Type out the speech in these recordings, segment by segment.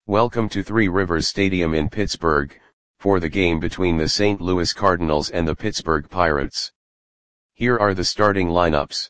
Welcome to Three Rivers Stadium in Pittsburgh, for the game between the St. Louis Cardinals and the Pittsburgh Pirates. Here are the starting lineups.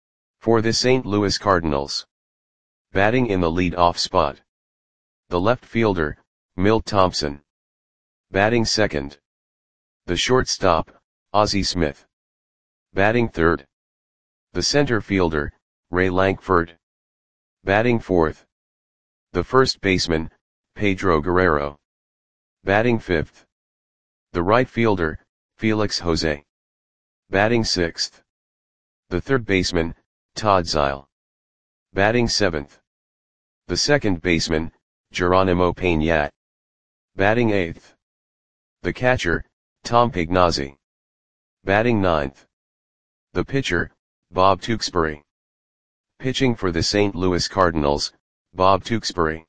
For the St. Louis Cardinals. Batting in the lead-off spot. The left fielder, Milt Thompson. Batting second. The shortstop, Ozzie Smith. Batting third. The center fielder, Ray Lankford. Batting fourth. The first baseman, Pedro Guerrero. Batting fifth. The right fielder, Felix Jose. Batting sixth. The third baseman, Todd Zeile. Batting seventh. The second baseman, Geronimo Peña. Batting eighth. The catcher, Tom Pignazzi. Batting ninth. The pitcher, Bob Tewksbury. Pitching for the St. Louis Cardinals, Bob Tewksbury.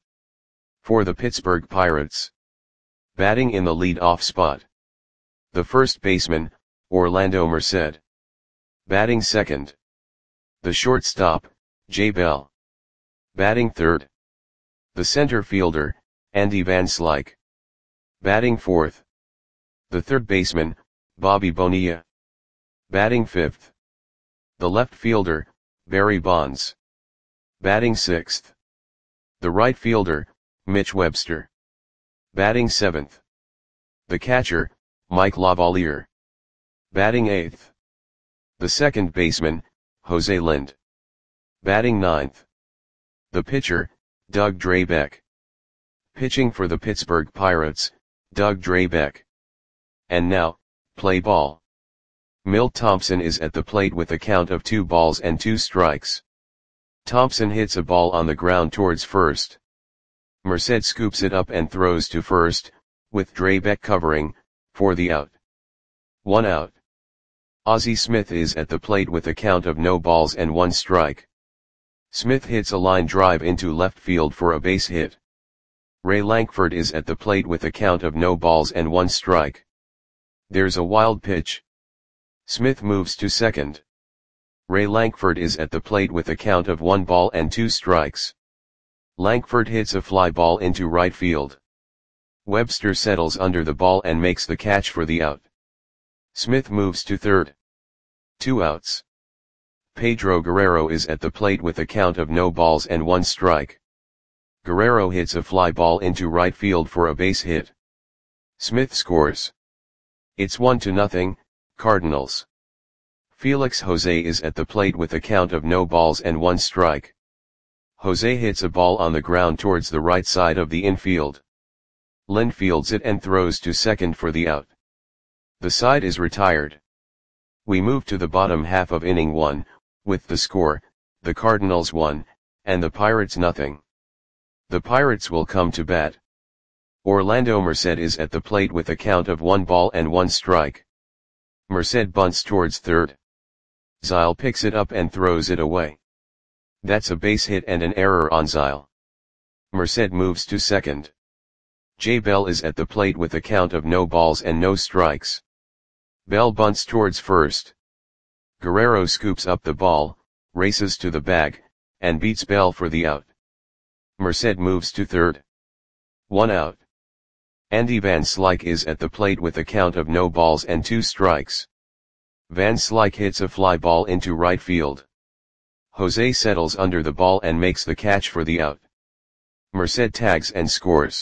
For the Pittsburgh Pirates. Batting in the lead-off spot. The first baseman, Orlando Merced. Batting second. The shortstop, Jay Bell. Batting third. The center fielder, Andy Van Slyke. Batting fourth. The third baseman, Bobby Bonilla. Batting fifth. The left fielder, Barry Bonds. Batting sixth. The right fielder, Mitch Webster. Batting seventh. The catcher, Mike Lavalier. Batting eighth. The second baseman, Jose Lind. Batting ninth. The pitcher, Doug Drabek. Pitching for the Pittsburgh Pirates, Doug Drabek. And now, play ball. Milt Thompson is at the plate with a count of 2 balls and 2 strikes. Thompson hits a ball on the ground towards first. Merced scoops it up and throws to first, with Drabek covering, for the out. 1 out. Ozzie Smith is at the plate with a count of no balls and 1 strike. Smith hits a line drive into left field for a base hit. Ray Lankford is at the plate with a count of no balls and 1 strike. There's a wild pitch. Smith moves to second. Ray Lankford is at the plate with a count of 1 ball and 2 strikes. Lankford hits a fly ball into right field. Webster settles under the ball and makes the catch for the out. Smith moves to third. 2 outs. Pedro Guerrero is at the plate with a count of no balls and 1 strike. Guerrero hits a fly ball into right field for a base hit. Smith scores. It's 1-0, Cardinals. Felix Jose is at the plate with a count of no balls and 1 strike. Jose hits a ball on the ground towards the right side of the infield. Lind fields it and throws to second for the out. The side is retired. We move to the bottom half of inning 1, with the score, the Cardinals 1, and the Pirates 0. The Pirates will come to bat. Orlando Merced is at the plate with a count of 1 ball and 1 strike. Merced bunts towards third. Zeile picks it up and throws it away. That's a base hit and an error on Zeile. Merced moves to second. Jay Bell is at the plate with a count of no balls and no strikes. Bell bunts towards first. Guerrero scoops up the ball, races to the bag, and beats Bell for the out. Merced moves to third. 1 out. Andy Van Slyke is at the plate with a count of no balls and 2 strikes. Van Slyke hits a fly ball into right field. Jose settles under the ball and makes the catch for the out. Merced tags and scores.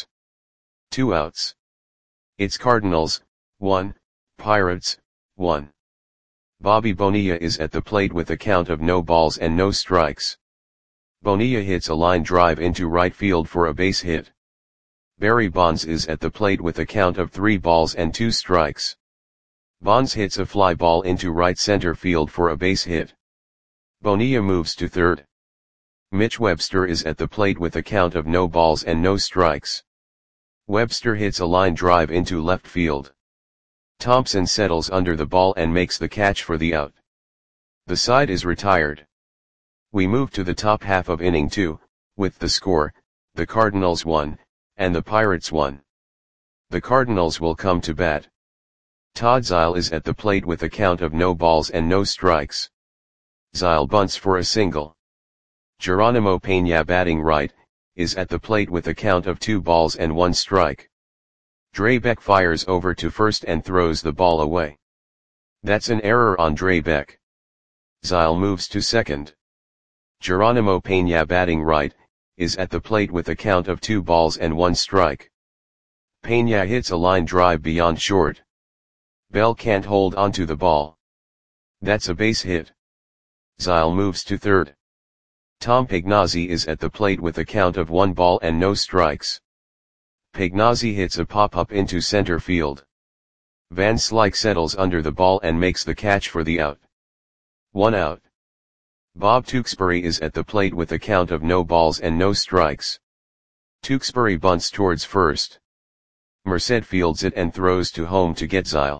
2 outs. It's Cardinals, 1, Pirates, 1. Bobby Bonilla is at the plate with a count of no balls and no strikes. Bonilla hits a line drive into right field for a base hit. Barry Bonds is at the plate with a count of 3 balls and 2 strikes. Bonds hits a fly ball into right center field for a base hit. Bonilla moves to third. Mitch Webster is at the plate with a count of no balls and no strikes. Webster hits a line drive into left field. Thompson settles under the ball and makes the catch for the out. The side is retired. We move to the top half of inning 2, with the score, the Cardinals 1, and the Pirates 1. The Cardinals will come to bat. Todd Zeile is at the plate with a count of no balls and no strikes. Zeile bunts for a single. Geronimo Peña batting right, is at the plate with a count of 2 balls and 1 strike. Drabek fires over to first and throws the ball away. That's an error on Drabek. Zile moves to second. Geronimo Peña, batting right, is at the plate with a count of 2 balls and 1 strike. Peña hits a line drive beyond short. Bell can't hold onto the ball. That's a base hit. Zile moves to third. Tom Pagnozzi is at the plate with a count of 1 ball and no strikes. Pagnozzi hits a pop-up into center field. Van Slyke settles under the ball and makes the catch for the out. 1 out. Bob Tewksbury is at the plate with a count of no balls and no strikes. Tewksbury bunts towards first. Merced fields it and throws to home to get Zile.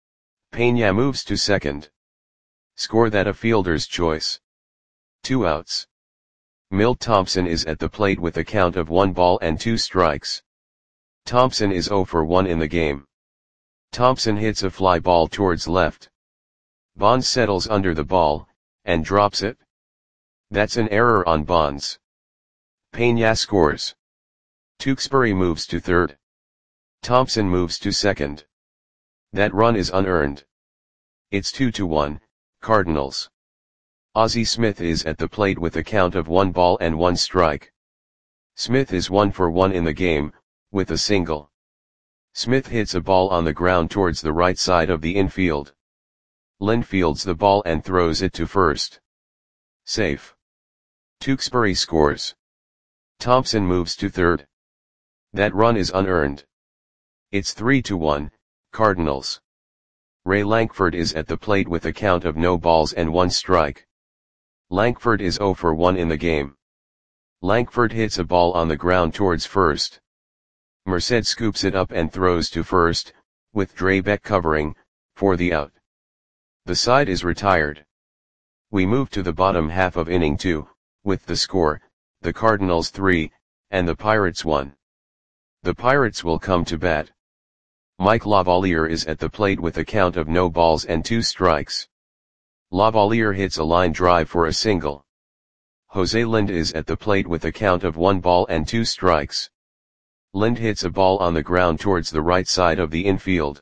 Peña moves to second. Score that a fielder's choice. 2 outs. Milt Thompson is at the plate with a count of 1 ball and 2 strikes. Thompson is 0 for 1 in the game. Thompson hits a fly ball towards left. Bonds settles under the ball, and drops it. That's an error on Bonds. Peña scores. Tewksbury moves to third. Thompson moves to second. That run is unearned. It's 2-1, Cardinals. Ozzie Smith is at the plate with a count of 1 ball and 1 strike. Smith is 1 for 1 in the game, with a single. Smith hits a ball on the ground towards the right side of the infield. Lind fields the ball and throws it to first. Safe. Tewksbury scores. Thompson moves to third. That run is unearned. It's 3-1, Cardinals. Ray Lankford is at the plate with a count of no balls and 1 strike. Lankford is 0 for 1 in the game. Lankford hits a ball on the ground towards first. Merced scoops it up and throws to first, with Drabek covering, for the out. The side is retired. We move to the bottom half of inning 2, with the score, the Cardinals 3, and the Pirates 1. The Pirates will come to bat. Mike Lavalier is at the plate with a count of no balls and 2 strikes. Lavalier hits a line drive for a single. Jose Lind is at the plate with a count of 1 ball and 2 strikes. Lind hits a ball on the ground towards the right side of the infield.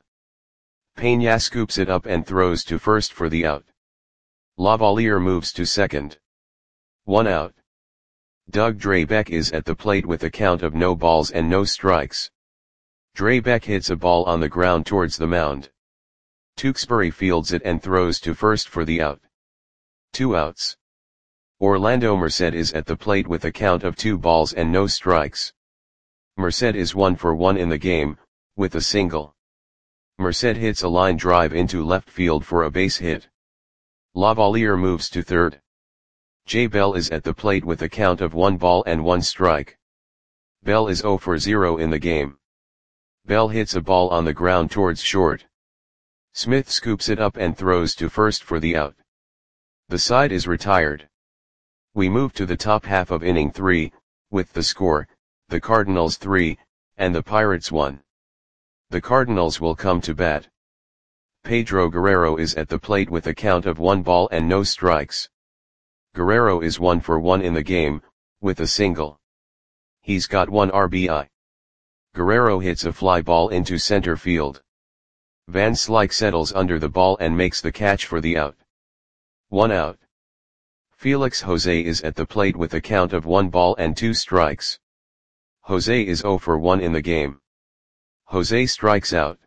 Peña scoops it up and throws to first for the out. Lavalier moves to second. 1 out. Doug Drabek is at the plate with a count of no balls and no strikes. Drabek hits a ball on the ground towards the mound. Tewksbury fields it and throws to first for the out. 2 outs. Orlando Merced is at the plate with a count of 2 balls and no strikes. Merced is 1 for 1 in the game, with a single. Merced hits a line drive into left field for a base hit. Lavalier moves to third. Jay Bell is at the plate with a count of 1 ball and 1 strike. Bell is 0 for 0 in the game. Bell hits a ball on the ground towards short. Smith scoops it up and throws to first for the out. The side is retired. We move to the top half of inning 3, with the score, the Cardinals 3, and the Pirates 1. The Cardinals will come to bat. Pedro Guerrero is at the plate with a count of 1 ball and no strikes. Guerrero is 1 for 1 in the game, with a single. He's got 1 RBI. Guerrero hits a fly ball into center field. Van Slyke settles under the ball and makes the catch for the out. 1 out. Felix Jose is at the plate with a count of 1 ball and 2 strikes. Jose is 0 for 1 in the game. Jose strikes out.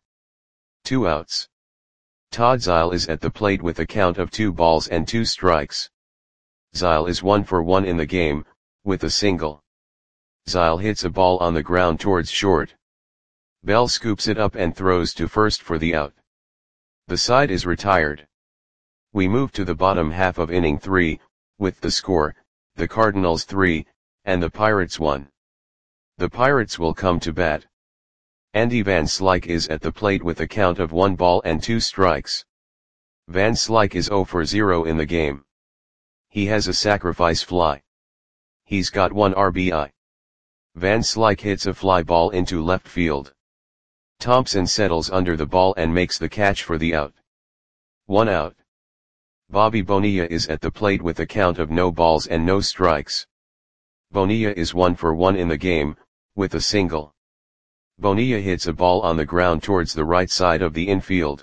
2 outs. Todd Zile is at the plate with a count of 2 balls and 2 strikes. Zile is 1 for 1 in the game, with a single. Zile hits a ball on the ground towards short. Bell scoops it up and throws to first for the out. The side is retired. We move to the bottom half of inning 3, with the score, the Cardinals 3, and the Pirates 1. The Pirates will come to bat. Andy Van Slyke is at the plate with a count of 1 ball and 2 strikes. Van Slyke is 0 for 0 in the game. He has a sacrifice fly. He's got 1 RBI. Van Slyke hits a fly ball into left field. Thompson settles under the ball and makes the catch for the out. 1 out. Bobby Bonilla is at the plate with a count of no balls and no strikes. Bonilla is 1 for 1 in the game, with a single. Bonilla hits a ball on the ground towards the right side of the infield.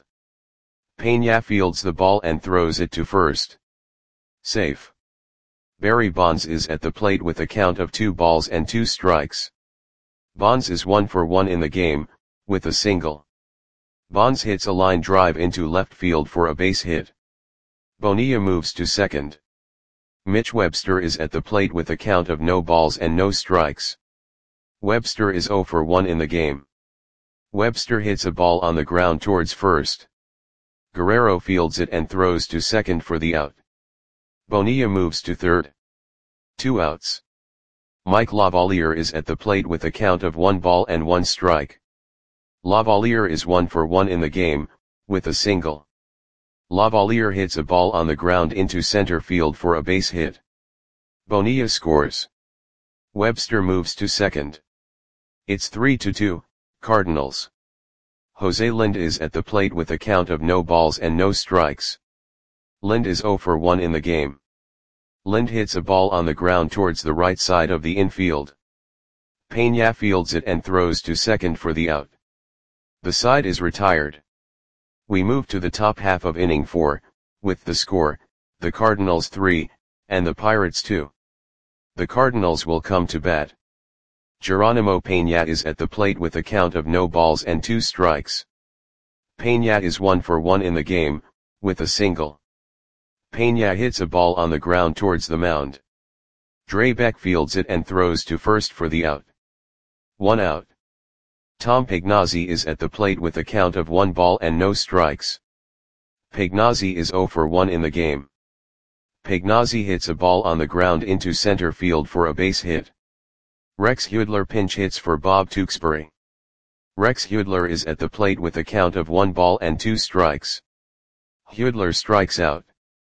Peña fields the ball and throws it to first. Safe. Barry Bonds is at the plate with a count of 2 balls and 2 strikes. Bonds is 1 for 1 in the game, with a single. Bonds hits a line drive into left field for a base hit. Bonilla moves to second. Mitch Webster is at the plate with a count of no balls and no strikes. Webster is 0 for 1 in the game. Webster hits a ball on the ground towards first. Guerrero fields it and throws to second for the out. Bonilla moves to third. 2 outs. Mike Lavalier is at the plate with a count of 1 ball and 1 strike. Lavalier is 1 for 1 in the game, with a single. Lavalier hits a ball on the ground into center field for a base hit. Bonilla scores. Webster moves to second. It's 3-2, Cardinals. Jose Lind is at the plate with a count of no balls and no strikes. Lind is 0 for 1 in the game. Lind hits a ball on the ground towards the right side of the infield. Peña fields it and throws to second for the out. The side is retired. We move to the top half of inning 4, with the score, the Cardinals 3, and the Pirates 2. The Cardinals will come to bat. Geronimo Peña is at the plate with a count of no balls and 2 strikes. Peña is 1 for 1 in the game, with a single. Peña hits a ball on the ground towards the mound. Drabek fields it and throws to first for the out. 1 out. Tom Pagnozzi is at the plate with a count of 1 ball and no strikes. Pagnozzi is 0 for 1 in the game. Pagnozzi hits a ball on the ground into center field for a base hit. Rex Hudler pinch hits for Bob Tewksbury. Rex Hudler is at the plate with a count of 1 ball and 2 strikes. Hudler strikes out.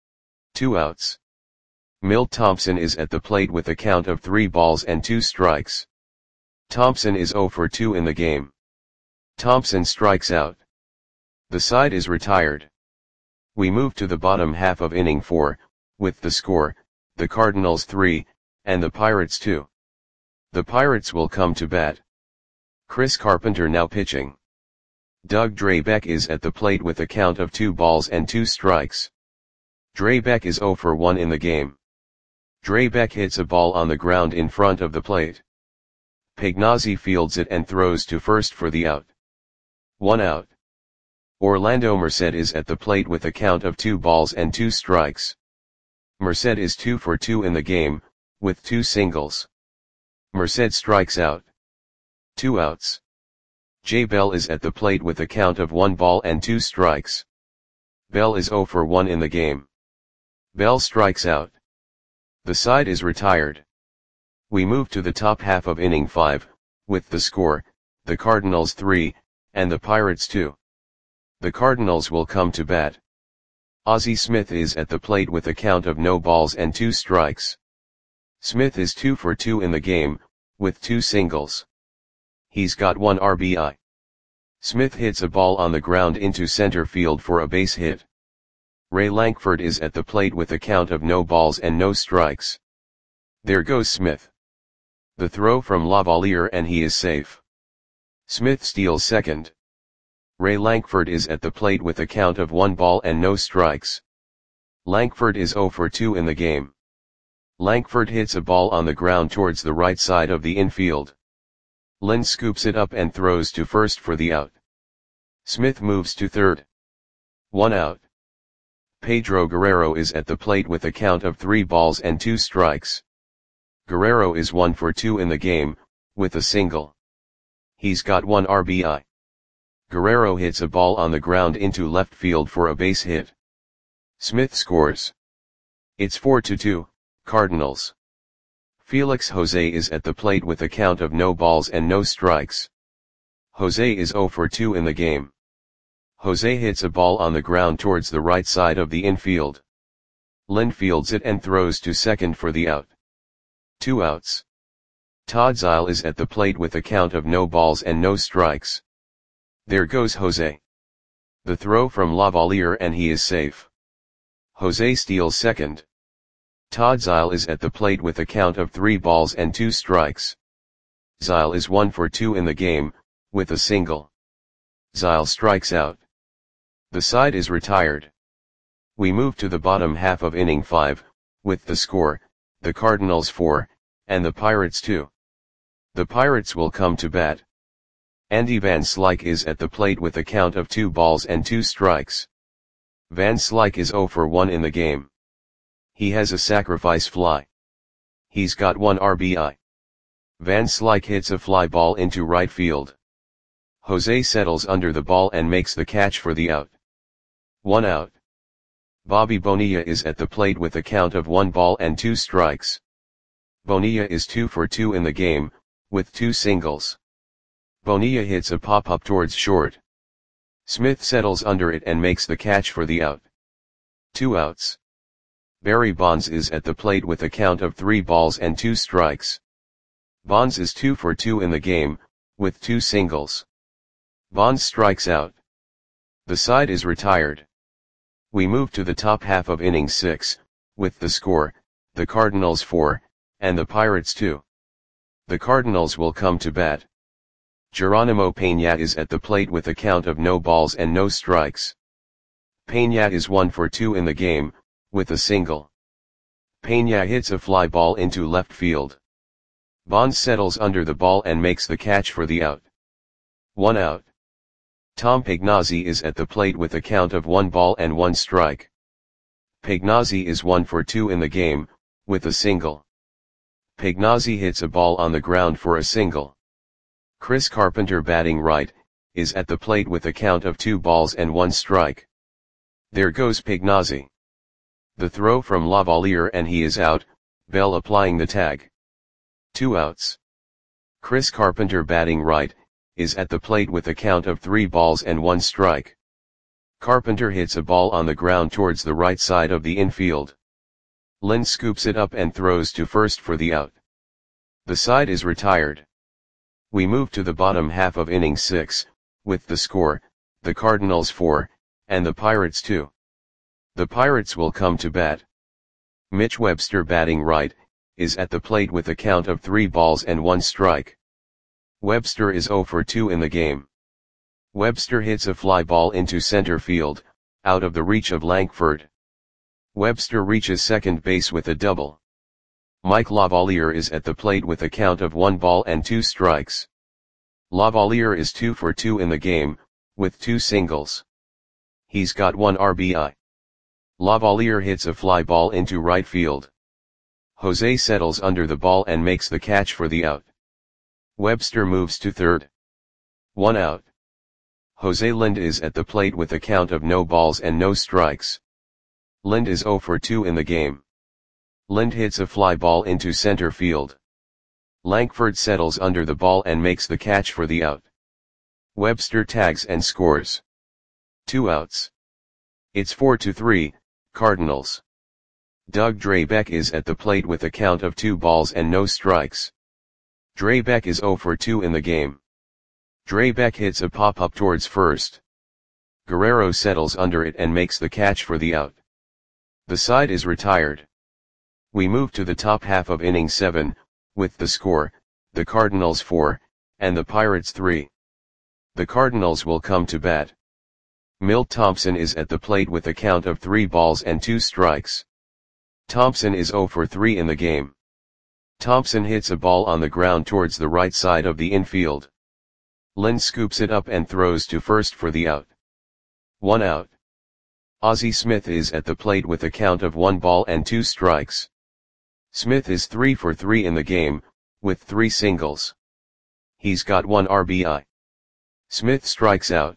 2 outs. Milt Thompson is at the plate with a count of 3 balls and 2 strikes. Thompson is 0 for 2 in the game. Thompson strikes out. The side is retired. We move to the bottom half of inning 4, with the score, the Cardinals 3, and the Pirates 2. The Pirates will come to bat. Chris Carpenter now pitching. Doug Drabek is at the plate with a count of 2 balls and 2 strikes. Drabek is 0 for 1 in the game. Drabek hits a ball on the ground in front of the plate. Pagnozzi fields it and throws to first for the out. 1 out. Orlando Merced is at the plate with a count of 2 balls and 2 strikes. Merced is 2 for 2 in the game, with 2 singles. Merced strikes out. 2 outs. Jay Bell is at the plate with a count of 1 ball and 2 strikes. Bell is 0 for 1 in the game. Bell strikes out. The side is retired. We move to the top half of inning 5, with the score, the Cardinals 3, and the Pirates 2. The Cardinals will come to bat. Ozzie Smith is at the plate with a count of no balls and 2 strikes. Smith is 2 for 2 in the game, with 2 singles. He's got 1 RBI. Smith hits a ball on the ground into center field for a base hit. Ray Lankford is at the plate with a count of no balls and no strikes. There goes Smith. The throw from Lavalier and he is safe. Smith steals second. Ray Lankford is at the plate with a count of 1 ball and no strikes. Lankford is 0 for 2 in the game. Lankford hits a ball on the ground towards the right side of the infield. Lind scoops it up and throws to first for the out. Smith moves to third. 1 out. Pedro Guerrero is at the plate with a count of 3 balls and 2 strikes. Guerrero is 1 for 2 in the game, with a single. He's got 1 RBI. Guerrero hits a ball on the ground into left field for a base hit. Smith scores. It's 4-2, Cardinals. Felix Jose is at the plate with a count of no balls and no strikes. Jose is 0 for 2 in the game. Jose hits a ball on the ground towards the right side of the infield. Lind fields it and throws to second for the out. 2 outs. Todd Zeile is at the plate with a count of no balls and no strikes. There goes Jose. The throw from Lavalier and he is safe. Jose steals second. Todd Zeile is at the plate with a count of 3 balls and 2 strikes. Zeile is 1 for 2 in the game, with a single. Zeile strikes out. The side is retired. We move to the bottom half of inning 5, with the score, the Cardinals 4, and the Pirates 2. The Pirates will come to bat. Andy Van Slyke is at the plate with a count of 2 balls and 2 strikes. Van Slyke is 0 for 1 in the game. He has a sacrifice fly. He's got 1 RBI. Van Slyke hits a fly ball into right field. Jose settles under the ball and makes the catch for the out. 1 out. Bobby Bonilla is at the plate with a count of 1 ball and 2 strikes. Bonilla is 2 for 2 in the game, with 2 singles. Bonilla hits a pop-up towards short. Smith settles under it and makes the catch for the out. 2 outs. Barry Bonds is at the plate with a count of 3 balls and 2 strikes. Bonds is 2 for 2 in the game, with 2 singles. Bonds strikes out. The side is retired. We move to the top half of inning 6, with the score, the Cardinals 4, and the Pirates 2. The Cardinals will come to bat. Geronimo Peña is at the plate with a count of no balls and no strikes. Peña is 1 for 2 in the game, with a single. Peña hits a fly ball into left field. Bonds settles under the ball and makes the catch for the out. 1 out. Tom Pagnozzi is at the plate with a count of 1 ball and 1 strike. Pagnozzi is 1 for 2 in the game, with a single. Pagnozzi hits a ball on the ground for a single. Chris Carpenter, batting right, is at the plate with a count of 2 balls and 1 strike. There goes Pagnozzi. The throw from Lavalier and he is out, Bell applying the tag. 2 outs. Chris Carpenter, batting right, is at the plate with a count of 3 balls and 1 strike. Carpenter hits a ball on the ground towards the right side of the infield. Lind scoops it up and throws to first for the out. The side is retired. We move to the bottom half of inning 6, with the score, the Cardinals 4, and the Pirates 2. The Pirates will come to bat. Mitch Webster, batting right, is at the plate with a count of 3 balls and 1 strike. Webster is 0 for 2 in the game. Webster hits a fly ball into center field, out of the reach of Langford. Webster reaches second base with a double. Mike Lavalier is at the plate with a count of 1 ball and 2 strikes. Lavalier is 2 for 2 in the game, with 2 singles. He's got 1 RBI. Lavalier hits a fly ball into right field. Jose settles under the ball and makes the catch for the out. Webster moves to third. 1 out. Jose Lind is at the plate with a count of no balls and no strikes. Lind is 0 for 2 in the game. Lind hits a fly ball into center field. Langford settles under the ball and makes the catch for the out. Webster tags and scores. 2 outs. It's 4-3, Cardinals. Doug Drabek is at the plate with a count of 2 balls and no strikes. Drabek is 0 for 2 in the game. Drabek hits a pop-up towards first. Guerrero settles under it and makes the catch for the out. The side is retired. We move to the top half of inning 7, with the score, the Cardinals 4, and the Pirates 3. The Cardinals will come to bat. Milt Thompson is at the plate with a count of 3 balls and 2 strikes. Thompson is 0 for 3 in the game. Thompson hits a ball on the ground towards the right side of the infield. Lind scoops it up and throws to first for the out. 1 out. Ozzie Smith is at the plate with a count of 1 ball and 2 strikes. Smith is 3 for 3 in the game, with 3 singles. He's got 1 RBI. Smith strikes out.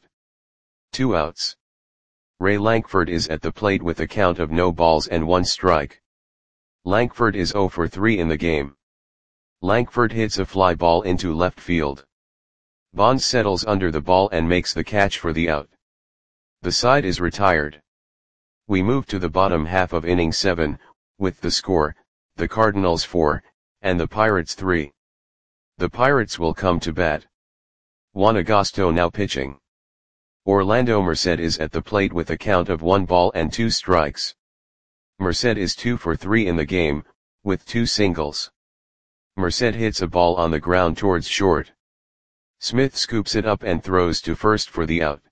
2 outs. Ray Lankford is at the plate with a count of no balls and 1 strike. Lankford is 0 for 3 in the game. Lankford hits a fly ball into left field. Bonds settles under the ball and makes the catch for the out. The side is retired. We move to the bottom half of inning 7, with the score, the Cardinals 4, and the Pirates 3. The Pirates will come to bat. Juan Agosto now pitching. Orlando Merced is at the plate with a count of 1 ball and 2 strikes. Merced is 2 for 3 in the game, with 2 singles. Merced hits a ball on the ground towards short. Smith scoops it up and throws to first for the out.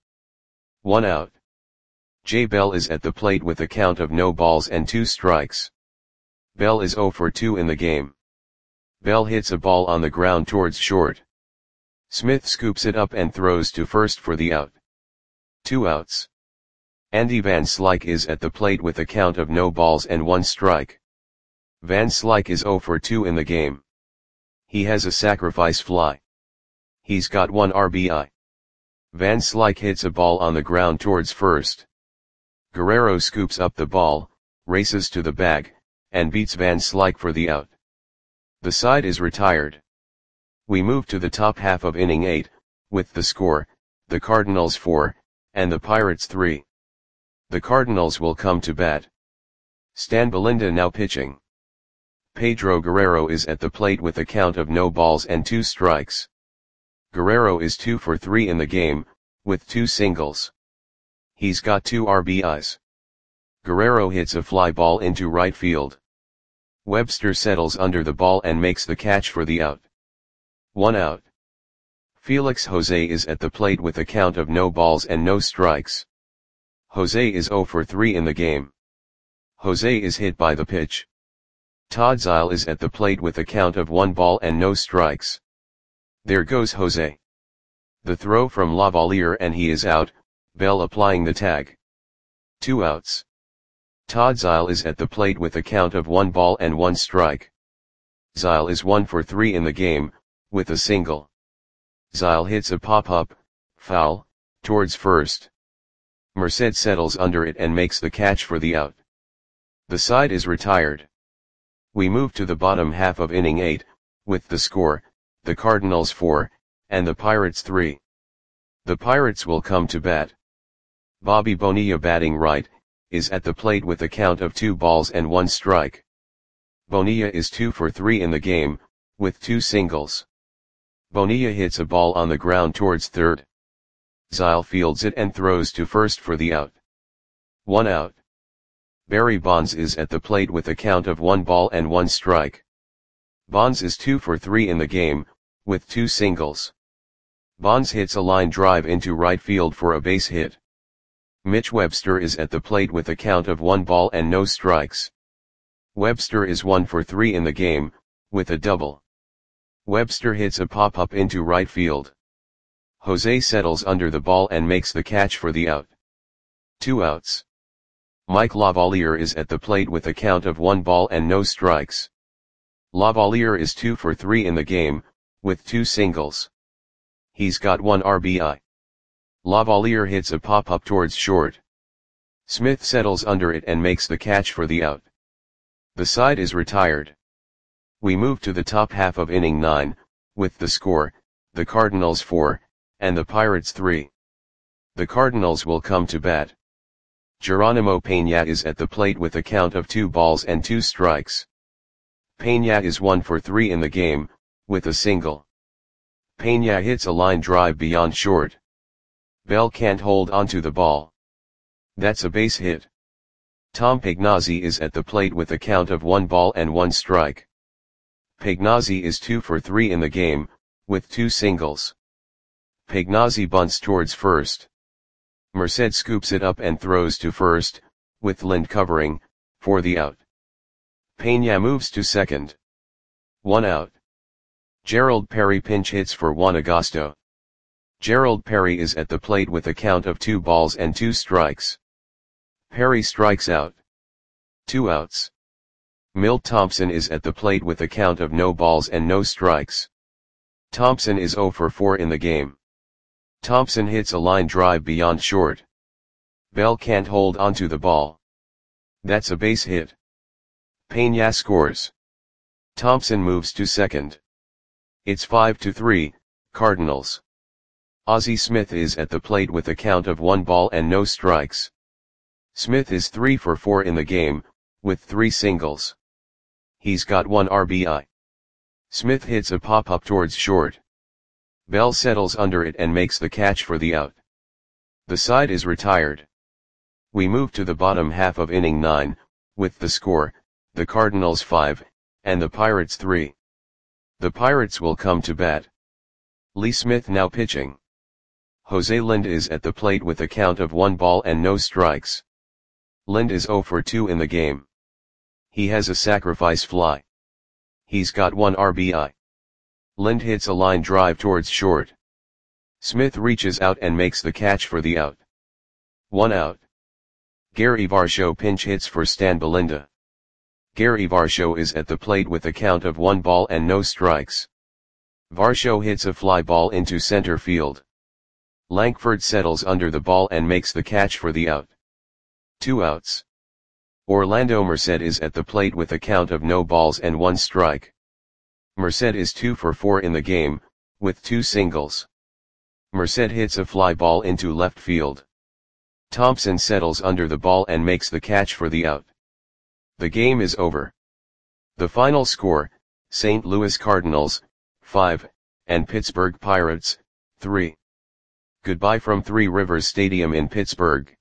1 out. J. Bell is at the plate with a count of no balls and 2 strikes. Bell is 0 for 2 in the game. Bell hits a ball on the ground towards short. Smith scoops it up and throws to first for the out. 2 outs. Andy Van Slyke is at the plate with a count of no balls and 1 strike. Van Slyke is 0 for 2 in the game. He has a sacrifice fly. He's got 1 RBI. Van Slyke hits a ball on the ground towards first. Guerrero scoops up the ball, races to the bag, and beats Van Slyke for the out. The side is retired. We move to the top half of inning 8, with the score, the Cardinals 4, and the Pirates 3. The Cardinals will come to bat. Stan Belinda now pitching. Pedro Guerrero is at the plate with a count of no balls and 2 strikes. Guerrero is 2 for 3 in the game, with 2 singles. He's got 2 RBIs. Guerrero hits a fly ball into right field. Webster settles under the ball and makes the catch for the out. 1 out. Felix Jose is at the plate with a count of no balls and no strikes. Jose is 0 for 3 in the game. Jose is hit by the pitch. Todd Zeile is at the plate with a count of 1 ball and no strikes. There goes Jose. The throw from Lavalier and he is out, Bell applying the tag. 2 outs. Todd Zeile is at the plate with a count of 1 ball and 1 strike. Zeile is 1 for 3 in the game, with a single. Zeile hits a pop-up, foul, towards first. Merced settles under it and makes the catch for the out. The side is retired. We move to the bottom half of inning 8, with the score, the Cardinals 4, and the Pirates 3. The Pirates will come to bat. Bobby Bonilla batting right, is at the plate with a count of 2 balls and 1 strike. Bonilla is 2 for 3 in the game, with 2 singles. Bonilla hits a ball on the ground towards third. Zeile fields it and throws to first for the out. 1 out. Barry Bonds is at the plate with a count of 1 ball and 1 strike. Bonds is 2 for 3 in the game, with 2 singles. Bonds hits a line drive into right field for a base hit. Mitch Webster is at the plate with a count of 1 ball and no strikes. Webster is 1 for 3 in the game, with a double. Webster hits a pop-up into right field. Jose settles under the ball and makes the catch for the out. 2 outs. Mike Lavalier is at the plate with a count of 1 ball and no strikes. Lavalier is 2 for 3 in the game, with 2 singles. He's got 1 RBI. Lavalier hits a pop-up towards short. Smith settles under it and makes the catch for the out. The side is retired. We move to the top half of inning 9, with the score, the Cardinals 4, and the Pirates 3. The Cardinals will come to bat. Geronimo Peña is at the plate with a count of 2 balls and 2 strikes. Peña is 1 for 3 in the game, with a single. Peña hits a line drive beyond short. Bell can't hold onto the ball. That's a base hit. Tom Pagnozzi is at the plate with a count of 1 ball and 1 strike. Pagnozzi is 2 for 3 in the game, with 2 singles. Pagnozzi bunts towards first. Merced scoops it up and throws to first, with Lind covering, for the out. Peña moves to second. 1 out. Gerald Perry pinch hits for Juan Agosto. Gerald Perry is at the plate with a count of 2 balls and 2 strikes. Perry strikes out. 2 outs. Milt Thompson is at the plate with a count of no balls and no strikes. Thompson is 0 for 4 in the game. Thompson hits a line drive beyond short. Bell can't hold onto the ball. That's a base hit. Peña scores. Thompson moves to second. It's 5-3, Cardinals. Ozzie Smith is at the plate with a count of 1 ball and no strikes. Smith is 3 for 4 in the game, with 3 singles. He's got 1 RBI. Smith hits a pop-up towards short. Bell settles under it and makes the catch for the out. The side is retired. We move to the bottom half of inning 9, with the score, the Cardinals 5, and the Pirates 3. The Pirates will come to bat. Lee Smith now pitching. Jose Lind is at the plate with a count of 1 ball and no strikes. Lind is 0 for 2 in the game. He has a sacrifice fly. He's got 1 RBI. Lind hits a line drive towards short. Smith reaches out and makes the catch for the out. 1 out. Gary Varsho pinch hits for Stan Belinda. Gary Varsho is at the plate with a count of 1 ball and no strikes. Varsho hits a fly ball into center field. Lankford settles under the ball and makes the catch for the out. 2 outs. Orlando Merced is at the plate with a count of no balls and 1 strike. Merced is 2 for 4 in the game, with 2 singles. Merced hits a fly ball into left field. Thompson settles under the ball and makes the catch for the out. The game is over. The final score, St. Louis Cardinals, 5, and Pittsburgh Pirates, 3. Goodbye from Three Rivers Stadium in Pittsburgh.